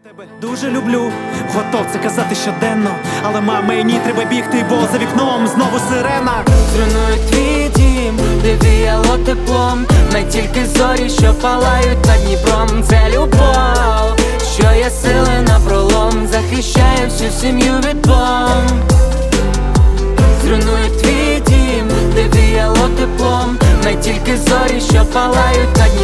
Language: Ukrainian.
Тебе дуже люблю, готов це казати щоденно. Але мені треба бігти, бо за вікном знову сирена. Зруйнують твій дім, де віяло теплом. Не тільки зорі, що палають над Дніпром. Це любов, що є сили напролом, захищає всю сім'ю від бомб. Зруйнують твій дім, де віяло теплом. Не тільки зорі, що палають над